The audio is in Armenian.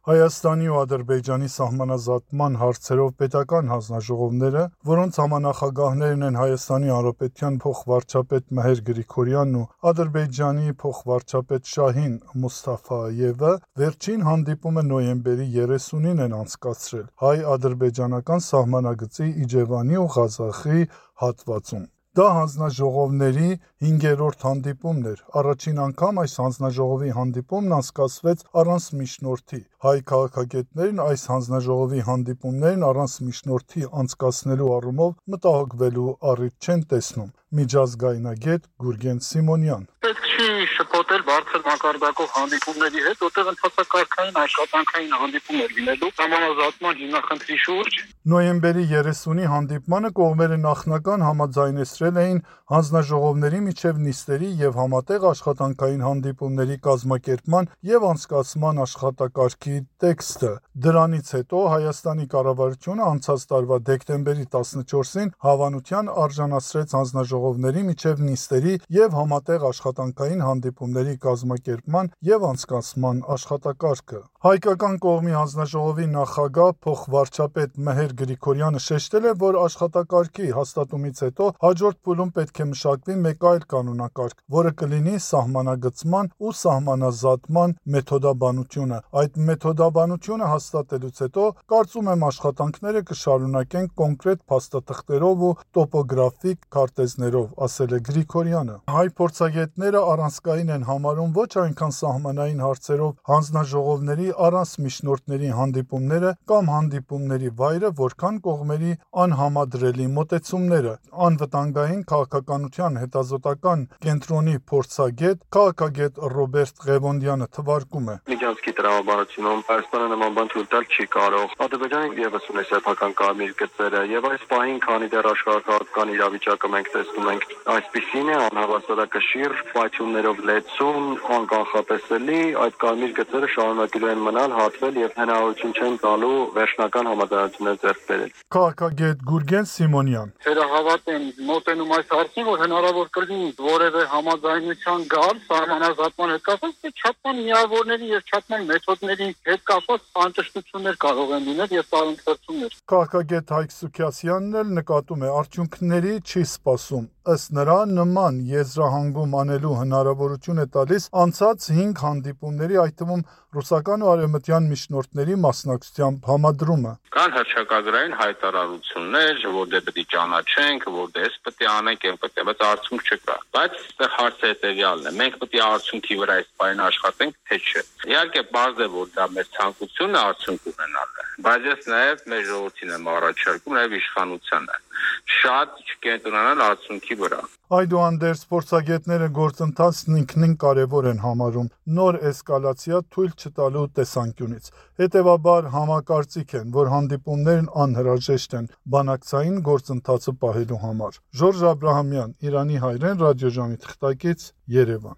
Հայաստանի ու Ադրբեջանի սահմանազատման հարցերով պետական հանձնաժողովները, որոնց համանախագահներն են Հայաստանի Հանրապետության փոխվարչապետ Մեհեր Գրիգորյանն ու Ադրբեջանի փոխվարչապետ Շահին Մուսթաֆայևը, վերջին հանդիպումը նոյեմբերի 30-ին են անցկացրել հայ-ադրբեջանական սահմանագծի Իջևանի ու Ղազախի հատվածում։ Դա հանձնաժողովների 5-րդ հանդիպումն էր։ Առաջին անգամ այս հանձնաժողովի հանդիպումն անցկացվեց առանց միջնորդի։ Հայ քաղաքագետներն այս հանձնաժողովի հանդիպումներն առանց միջնորդի անցկացնելու առումով մտահոգվելու առիթ չեն տեսնում։ Միջազգայնագետ Գուրգեն Սիմոնյան. Պետք չի շփոթել բարձր մակարդակով հանդիպումների հետ, որտեղ ընթացակարգային աշխատանքային հանդիպումներ լինելու համանազատման հիմնախնդրի շուրջ։ Նոյեմբերի 30-ի հանդիպմանը կողմերը նախնական համաձայնեցրել էին հանձնաժողովների միջև նիստերի և համատեղ աշխատանքային հանդիպումների կազմակերպման և անցկացման աշխատակարգի տեքստը։ Դրանից հետո Հայաստանի կառավարությունը անցած տարվա դեկտեմբերի 14-ին հավանության արժանացրեց հանձնաժողովների միջև նիստերի և համատեղ աշխատանքային հանդիպումների կազմակերպման և անցկացման աշխատակարգը։ Հայկական կողմի հանձնաժողովի նախագահ փոխվարչապետ Մեհեր Գրիգորյանը շեշտել է, որ աշխատակարգի հաստատումից հետո հաջորդ փուլում պետք է մշակվի մեկ այլ կանոնակարգ, որը կլինի սահմանագծման ու սահմանազատման մեթոդաբանությունը։ Այդ մեթոդաբանությունը հաստատելուց հետո, կարծում եմ, աշխատանքները կշարունակեն կոնկրետ փաստաթղթերով ու տոպոգրաֆիկ քարտեզներով, ասել է Գրիգորյանը։ Հայ փորձագետները առանցքային են համարում ոչ այնքան սահմանային հարցերով հանձնաժողովների առանց միջնորդների հանդիպումները կամ հանդիպումների վայրը, որքան կողմերի անհամադրելի մոտեցումները։ Անվտանգային քաղաքականության հետազոտական կենտրոնի փորձագետ, քաղաքագետ Ռոբերտ Ղևոնդյանը թվարկում է. Միջանցքի տրամաբանությունում Հայաստանը նման բան թույլ տալ չի կարող։ Ադրբեջանը ևս ունի սեփական կարմիր գծերը, եւ այս պահին, քանի դեռ աշխարհական իրավիճակը մենք տեսնում ենք այսպիսին է, անհավասարակշիռ, պայթյուններով լեցուն, անկանխատեսելի, այդ կարմիր գծերը շարունակելու են մնալ, հատվել եւ հնարավորություն չեն տալու վերջնական համաձայնություններ ձեռք բերել։ Քաղաքագետ Գուրգեն Սիմոնյան. Թերահավատ են մոտենում այս հարցին, որ հնարավոր կլինի որևէ համաձայնության գալ սահմանազատման հետ կապված, թե չափման միավորների եւ չափման մեթոդների հետ կապված անճշտություններ կարող են լինել եւ տարընթերցումներ։ Քաղաքագետ Հայկ Սուքիասյանն էլ նկատում է, արդյունքների չի սպասում։ Ըստ նրա, նման եզրահանգում անելու հնարավորություն է տալիս անցած 5 հանդիպումների, այդ թվում ռուսական ու արևմտյան միջնորդների մասնակցությամբ համադրումը։ Կան հռչակագրային հայտարարություններ, որ դե պետք է ճանաչենք, որ դե պետք է անենք, պետք է, բայց արդյունք չկա։ Բայց այստեղ հարցը հետևյալն է. մենք պետք է արդյունքի վրա այս բանը աշխատենք, թե չէ։ Իհարկե, բարձ է, որ դա մեր ցանկությունն է արդյունք ունենալը, բայց ես նաև մեր ժողովրդին եմ առաջարկում, նաև իշխանությանը շատ չկենտրոնանալ արդյունքի վրա։ Այդուհանդերձ փորձագետները գործընթացն ինքնին կարևոր են համարում նոր էսկալացիա թույլ չտալու տեսանկյունից։ Հետևաբար համակարծիք են, որ հանդիպումներն անհրաժեշտ են բանակցային գործընթացը պահելու համար։ Ժորժ Աբրահամյան, Իրանի հայրեն, ռադիոժամի թղթակից, Երևան։